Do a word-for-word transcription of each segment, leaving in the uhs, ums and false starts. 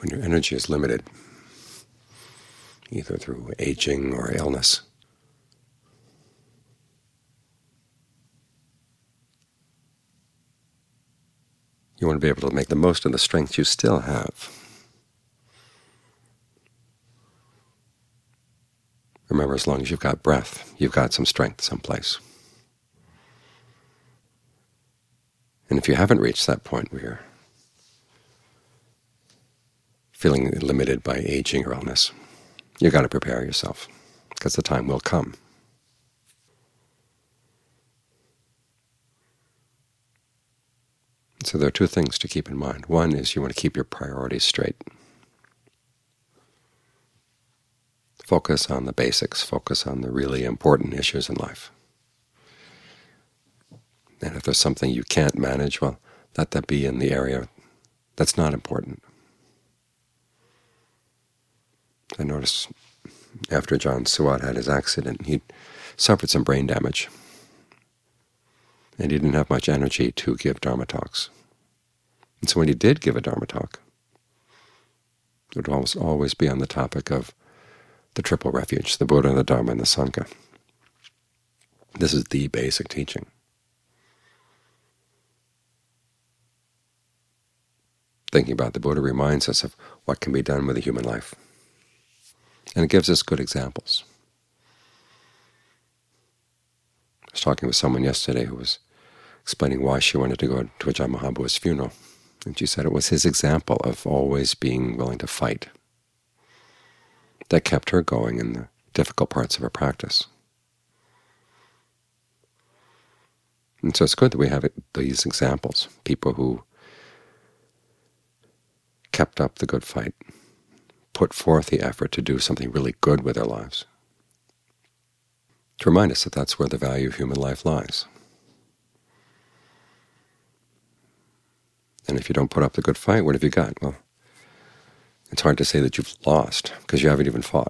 when your energy is limited, either through aging or illness, you want to be able to make the most of the strength you still have. Remember, as long as you've got breath, you've got some strength someplace. And if you haven't reached that point where you're feeling limited by aging or illness, you've got to prepare yourself, because the time will come. So there are two things to keep in mind. One is you want to keep your priorities straight. Focus on the basics. Focus on the really important issues in life. And if there's something you can't manage, well, let that be in the area that's not important. I noticed after John Suwat had his accident, he suffered some brain damage, and he didn't have much energy to give Dharma talks. And so when he did give a Dharma talk, it would almost always be on the topic of the triple refuge, the Buddha, the Dharma, and the Sangha. This is the basic teaching. Thinking about the Buddha reminds us of what can be done with a human life. And it gives us good examples. I was talking with someone yesterday who was explaining why she wanted to go to Ajahn Mahabhu's funeral. And she said it was his example of always being willing to fight that kept her going in the difficult parts of her practice. And so it's good that we have these examples, people who kept up the good fight, put forth the effort to do something really good with their lives, to remind us that that's where the value of human life lies. And if you don't put up the good fight, what have you got? Well, it's hard to say that you've lost, because you haven't even fought.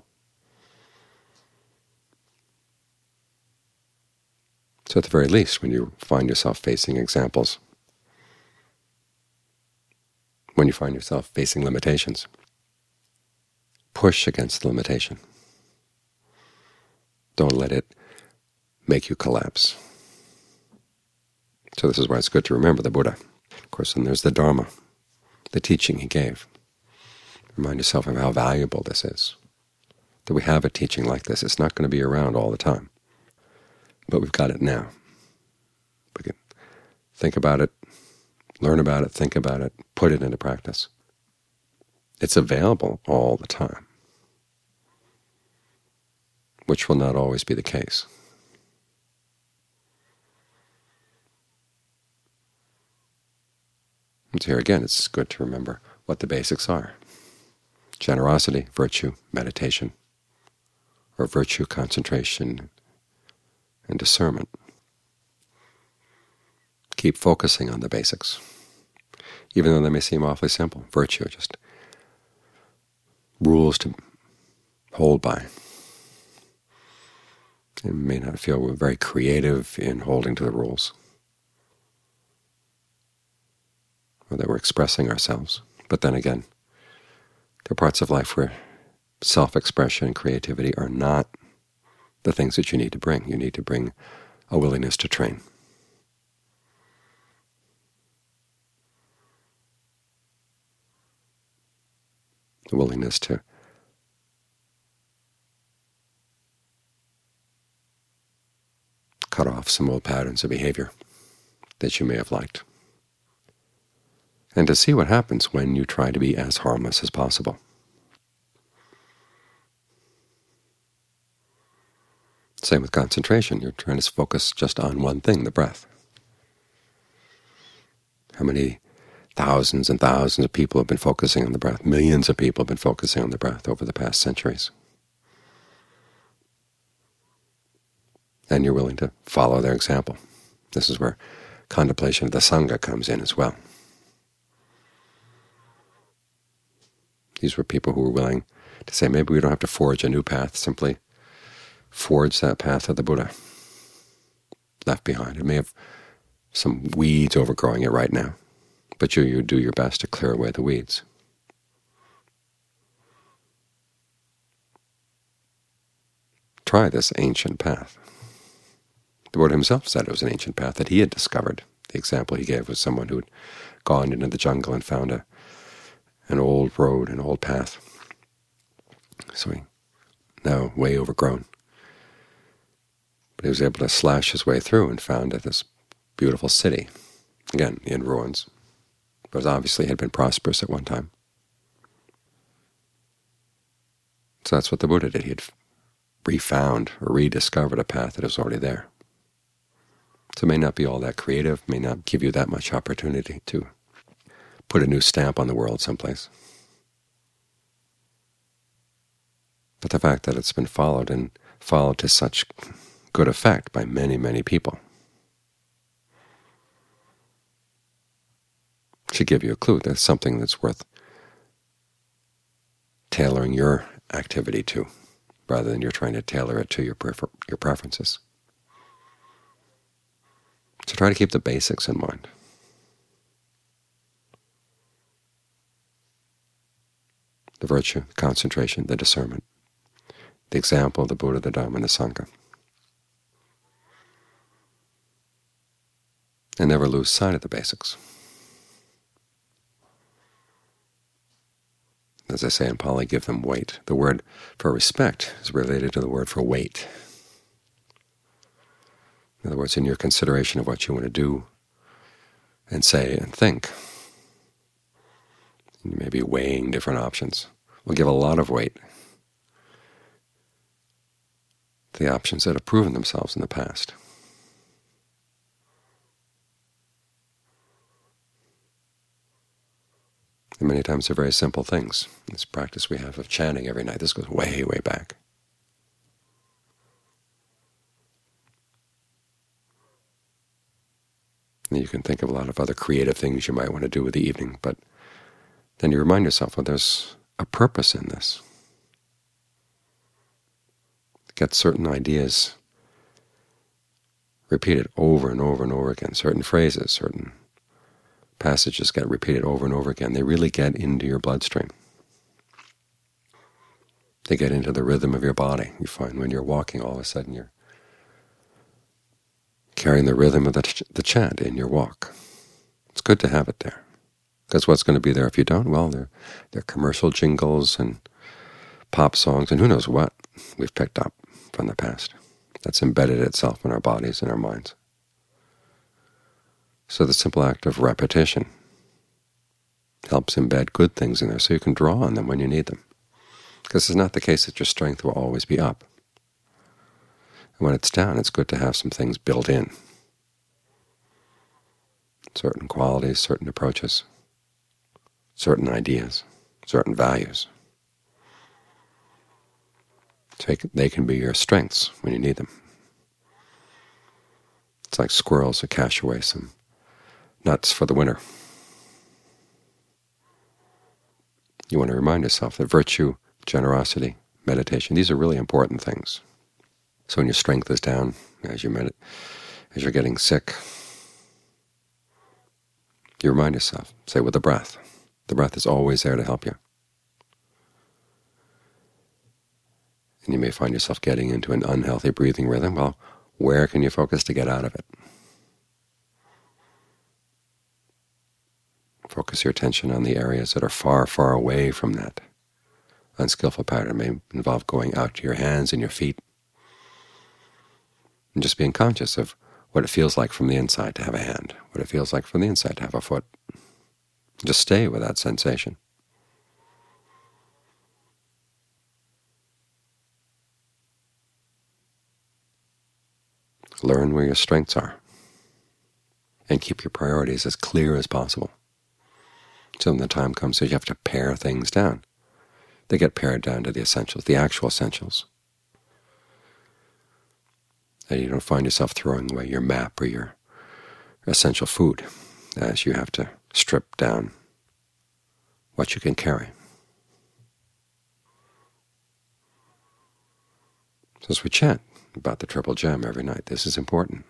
So at the very least, when you find yourself facing examples, when you find yourself facing limitations, push against the limitation. Don't let it make you collapse. So this is why it's good to remember the Buddha. Of course, and there's the Dharma, the teaching he gave. Remind yourself of how valuable this is, that we have a teaching like this. It's not going to be around all the time, but we've got it now. We can think about it, learn about it, think about it, put it into practice. It's available all the time, which will not always be the case. And here again, it's good to remember what the basics are. Generosity, virtue, meditation, or virtue, concentration, and discernment. Keep focusing on the basics, even though they may seem awfully simple. Virtue, just rules to hold by. You may not feel we're very creative in holding to the rules, or that we're expressing ourselves. But then again, there are parts of life where self-expression and creativity are not the things that you need to bring. You need to bring a willingness to train. The willingness to cut off some old patterns of behavior that you may have liked, and to see what happens when you try to be as harmless as possible. Same with concentration. You're trying to focus just on one thing, the breath. How many thousands and thousands of people have been focusing on the breath? Millions of people have been focusing on the breath over the past centuries. And you're willing to follow their example. This is where contemplation of the Sangha comes in as well. These were people who were willing to say, maybe we don't have to forge a new path, simply forge that path of the Buddha left behind. It may have some weeds overgrowing it right now, but you, you do your best to clear away the weeds. try this ancient path. The Buddha himself said it was an ancient path that he had discovered. The example he gave was someone who had gone into the jungle and found a, an old road, an old path. So he, now way overgrown. But he was able to slash his way through and found this beautiful city, again in ruins, but obviously had been prosperous at one time. So that's what the Buddha did. He had refound or rediscovered a path that was already there. So it may not be all that creative, may not give you that much opportunity to put a new stamp on the world someplace. But the fact that it's been followed and followed to such good effect by many, many people should give you a clue that's something that's worth tailoring your activity to, rather than you're trying to tailor it to your prefer your preferences. So try to keep the basics in mind. The virtue, the concentration, the discernment, the example of the Buddha, the Dharma, and the Sangha. And never lose sight of the basics. As I say in Pali, give them weight. The word for respect is related to the word for weight. In other words, in your consideration of what you want to do and say and think, you may be weighing different options. We'll give a lot of weight to the options that have proven themselves in the past. And many times they're very simple things. This practice we have of chanting every night, this goes way, way back. And you can think of a lot of other creative things you might want to do with the evening, but then you remind yourself, well, there's a purpose in this. Get certain ideas repeated over and over and over again, certain phrases, certain passages get repeated over and over again. They really get into your bloodstream. They get into the rhythm of your body. You find when you're walking, all of a sudden you're carrying the rhythm of the, ch the chant in your walk. It's good to have it there. Because what's going to be there if you don't? Well, there, there are commercial jingles and pop songs and who knows what we've picked up from the past. That's embedded itself in our bodies and our minds. So the simple act of repetition helps embed good things in there so you can draw on them when you need them. Because it's not the case that your strength will always be up. And when it's down, it's good to have some things built in. Certain qualities, certain approaches, certain ideas, certain values. So they can be your strengths when you need them. It's like squirrels who cache away some nuts for the winter. You want to remind yourself that virtue, generosity, meditation, these are really important things. So when your strength is down, as you medit as you're getting sick, you remind yourself, say with the breath. The breath is always there to help you. And you may find yourself getting into an unhealthy breathing rhythm. Well, where can you focus to get out of it? Focus your attention on the areas that are far, far away from that unskillful pattern. It may involve going out to your hands and your feet and just being conscious of what it feels like from the inside to have a hand, what it feels like from the inside to have a foot. Just stay with that sensation. Learn where your strengths are and keep your priorities as clear as possible. So when the time comes that you have to pare things down, they get pared down to the essentials, the actual essentials. And you don't find yourself throwing away your map or your essential food as you have to strip down what you can carry. So as we chant about the Triple Gem every night, this is important.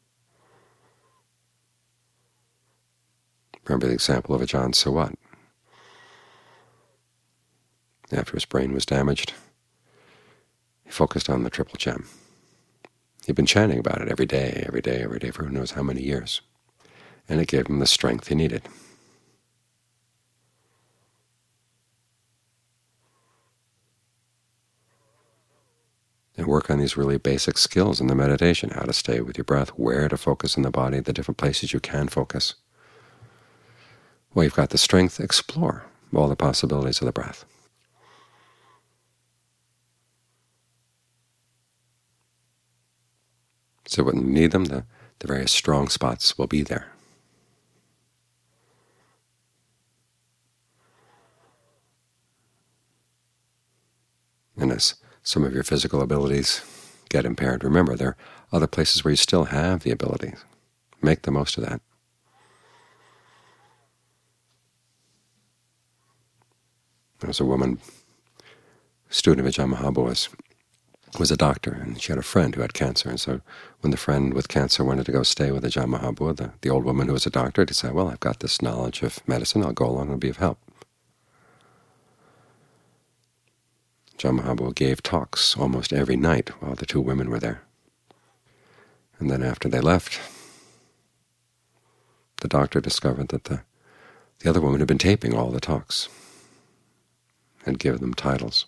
Remember the example of Ajahn Suwat. After his brain was damaged, he He focused on the Triple Gem. He'd been chanting about it every day, every day, every day for who knows how many years, and it gave him the strength he needed. And work on these really basic skills in the meditation, how to stay with your breath, where to focus in the body, the different places you can focus. Well, you've got the strength, explore all the possibilities of the breath. So when you need them, the, the various strong spots will be there. And as some of your physical abilities get impaired, remember there are other places where you still have the ability. Make the most of that. There was a woman, student of Ajaan Maha Boowa, was a doctor, and she had a friend who had cancer. And so when the friend with cancer wanted to go stay with Ajaan Maha Boowa, the, the old woman who was a doctor decided, well, I've got this knowledge of medicine, I'll go along and be of help. Ajaan Maha Boowa gave talks almost every night while the two women were there. And then after they left, the doctor discovered that the, the other woman had been taping all the talks and given them titles.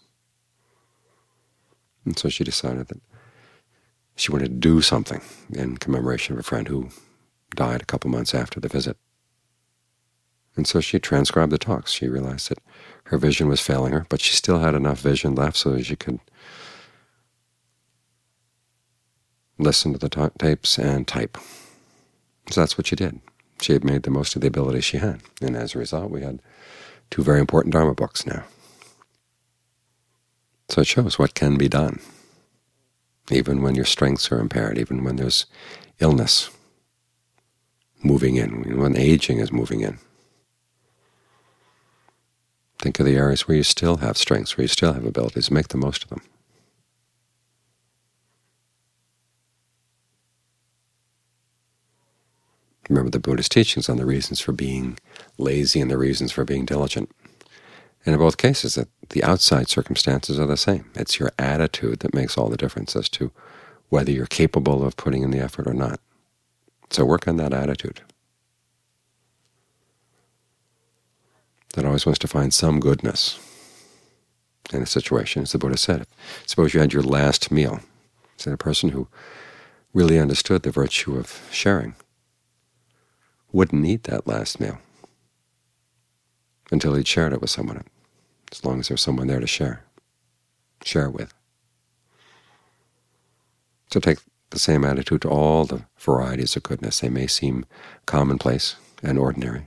And so she decided that she wanted to do something in commemoration of a friend who died a couple months after the visit. And so she transcribed the talks. She realized that her vision was failing her, but she still had enough vision left so that she could listen to the ta tapes and type. So that's what she did. She had made the most of the ability she had. And as a result, we had two very important Dharma books now. So it shows what can be done, even when your strengths are impaired, even when there's illness moving in, when aging is moving in. Think of the areas where you still have strengths, where you still have abilities. Make the most of them. Remember the Buddhist teachings on the reasons for being lazy and the reasons for being diligent. And in both cases, that the outside circumstances are the same. It's your attitude that makes all the difference as to whether you're capable of putting in the effort or not. So work on that attitude. That always wants to find some goodness in a situation. As the Buddha said, suppose you had your last meal. It's a person who really understood the virtue of sharing wouldn't eat that last meal until he'd shared it with someone, as long as there's someone there to share, share with. So take the same attitude to all the varieties of goodness. They may seem commonplace and ordinary,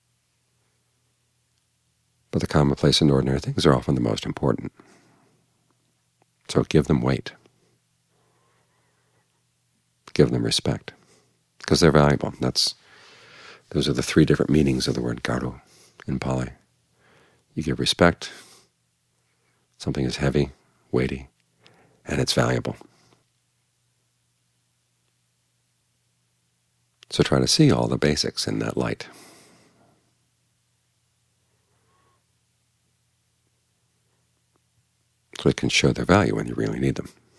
but the commonplace and ordinary things are often the most important. So give them weight. Give them respect, because they're valuable. That's Those are the three different meanings of the word garu in Pali. You give respect, something is heavy, weighty, and it's valuable. So try to see all the basics in that light. So it can show their value when you really need them.